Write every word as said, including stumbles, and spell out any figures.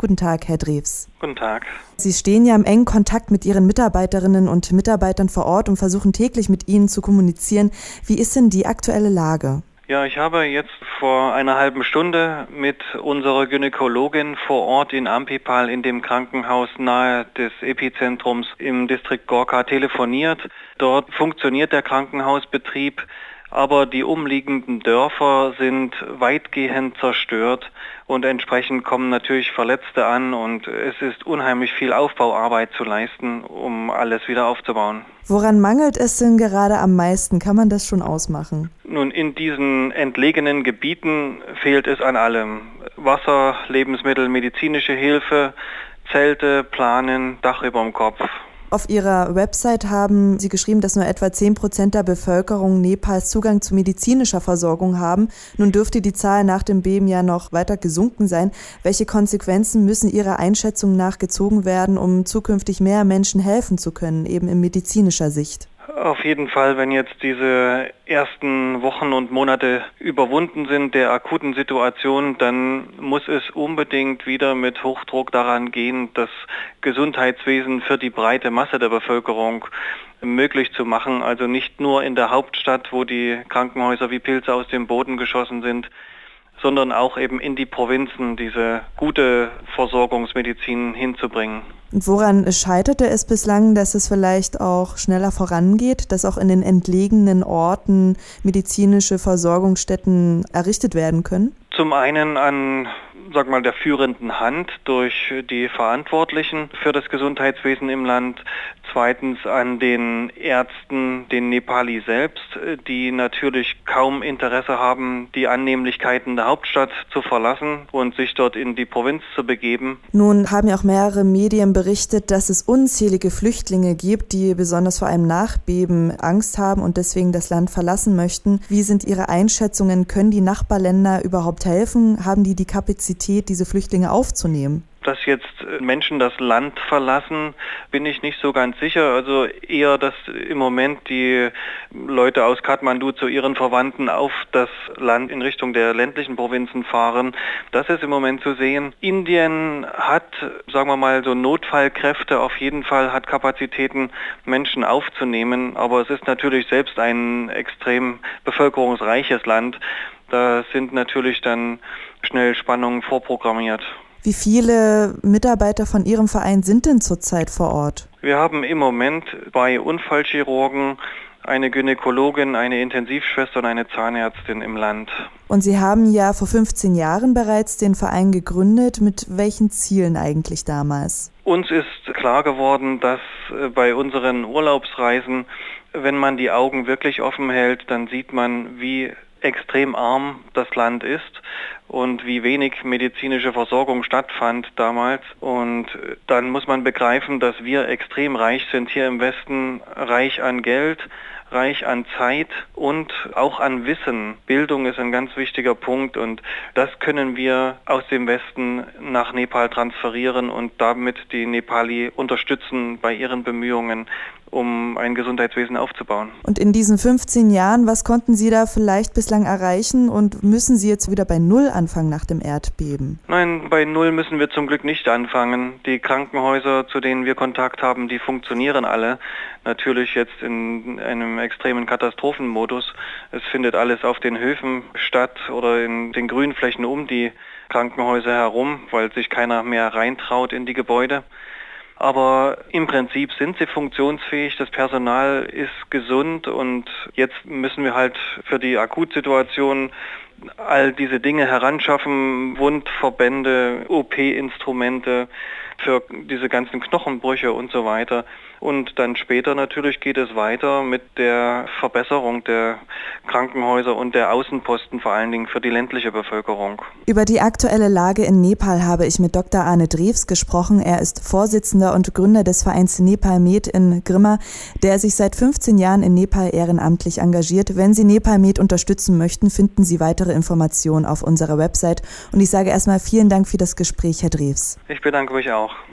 Guten Tag, Herr Drews. Guten Tag. Sie stehen ja im engen Kontakt mit Ihren Mitarbeiterinnen und Mitarbeitern vor Ort und versuchen täglich mit ihnen zu kommunizieren. Wie ist denn die aktuelle Lage? Ja, ich habe jetzt vor einer halben Stunde mit unserer Gynäkologin vor Ort in Ampipal in dem Krankenhaus nahe des Epizentrums im Distrikt Gorka telefoniert. Dort funktioniert der Krankenhausbetrieb, aber die umliegenden Dörfer sind weitgehend zerstört und entsprechend kommen natürlich Verletzte an und es ist unheimlich viel Aufbauarbeit zu leisten, um alles wieder aufzubauen. Woran mangelt es denn gerade am meisten? Kann man das schon ausmachen? Nun, in diesen entlegenen Gebieten fehlt es an allem. Wasser, Lebensmittel, medizinische Hilfe, Zelte, Planen, Dach über dem Kopf. Auf Ihrer Website haben Sie geschrieben, dass nur etwa zehn Prozent der Bevölkerung Nepals Zugang zu medizinischer Versorgung haben. Nun dürfte die Zahl nach dem Beben ja noch weiter gesunken sein. Welche Konsequenzen müssen Ihrer Einschätzung nach gezogen werden, um zukünftig mehr Menschen helfen zu können, eben in medizinischer Sicht? Auf jeden Fall, wenn jetzt diese ersten Wochen und Monate überwunden sind der akuten Situation, dann muss es unbedingt wieder mit Hochdruck daran gehen, das Gesundheitswesen für die breite Masse der Bevölkerung möglich zu machen. Also nicht nur in der Hauptstadt, wo die Krankenhäuser wie Pilze aus dem Boden geschossen sind, sondern auch eben in die Provinzen diese gute Versorgungsmedizin hinzubringen. Und woran scheiterte es bislang, dass es vielleicht auch schneller vorangeht, dass auch in den entlegenen Orten medizinische Versorgungsstätten errichtet werden können? Zum einen an, sag mal, der führenden Hand durch die Verantwortlichen für das Gesundheitswesen im Land. Zweitens an den Ärzten, den Nepali selbst, die natürlich kaum Interesse haben, die Annehmlichkeiten der Hauptstadt zu verlassen und sich dort in die Provinz zu begeben. Nun haben ja auch mehrere Medien berichtet, dass es unzählige Flüchtlinge gibt, die besonders vor einem Nachbeben Angst haben und deswegen das Land verlassen möchten. Wie sind Ihre Einschätzungen? Können die Nachbarländer überhaupt helfen? Haben die die Kapazität, diese Flüchtlinge aufzunehmen? Dass jetzt Menschen das Land verlassen, bin ich nicht so ganz sicher. Also eher, dass im Moment die Leute aus Kathmandu zu ihren Verwandten auf das Land in Richtung der ländlichen Provinzen fahren. Das ist im Moment zu sehen. Indien hat, sagen wir mal, so Notfallkräfte, auf jeden Fall hat Kapazitäten, Menschen aufzunehmen. Aber es ist natürlich selbst ein extrem bevölkerungsreiches Land. Da sind natürlich dann schnell Spannungen vorprogrammiert. Wie viele Mitarbeiter von Ihrem Verein sind denn zurzeit vor Ort? Wir haben im Moment zwei Unfallchirurgen, eine Gynäkologin, eine Intensivschwester und eine Zahnärztin im Land. Und Sie haben ja vor fünfzehn Jahren bereits den Verein gegründet. Mit welchen Zielen eigentlich damals? Uns ist klar geworden, dass bei unseren Urlaubsreisen, wenn man die Augen wirklich offen hält, dann sieht man, wie extrem arm das Land ist und wie wenig medizinische Versorgung stattfand damals. Und dann muss man begreifen, dass wir extrem reich sind hier im Westen, reich an Geld, reich an Zeit und auch an Wissen. Bildung ist ein ganz wichtiger Punkt und das können wir aus dem Westen nach Nepal transferieren und damit die Nepali unterstützen bei ihren Bemühungen, um ein Gesundheitswesen aufzubauen. Und in diesen fünfzehn Jahren, was konnten Sie da vielleicht bislang erreichen und müssen Sie jetzt wieder bei Null anfangen nach dem Erdbeben? Nein, bei Null müssen wir zum Glück nicht anfangen. Die Krankenhäuser, zu denen wir Kontakt haben, die funktionieren alle. Natürlich jetzt in einem extremen Katastrophenmodus. Es findet alles auf den Höfen statt oder in den Grünflächen um die Krankenhäuser herum, weil sich keiner mehr reintraut in die Gebäude. Aber im Prinzip sind sie funktionsfähig, das Personal ist gesund und jetzt müssen wir halt für die Akutsituation all diese Dinge heranschaffen, Wundverbände, O P-Instrumente für diese ganzen Knochenbrüche und so weiter. Und dann später natürlich geht es weiter mit der Verbesserung der Krankenhäuser und der Außenposten, vor allen Dingen für die ländliche Bevölkerung. Über die aktuelle Lage in Nepal habe ich mit Doktor Arne Drews gesprochen. Er ist Vorsitzender und Gründer des Vereins Nepal Med in Grimma, der sich seit fünfzehn Jahren in Nepal ehrenamtlich engagiert. Wenn Sie Nepal Med unterstützen möchten, finden Sie weitere Informationen auf unserer Website. Und ich sage erstmal vielen Dank für das Gespräch, Herr Drews. Ich bedanke mich auch.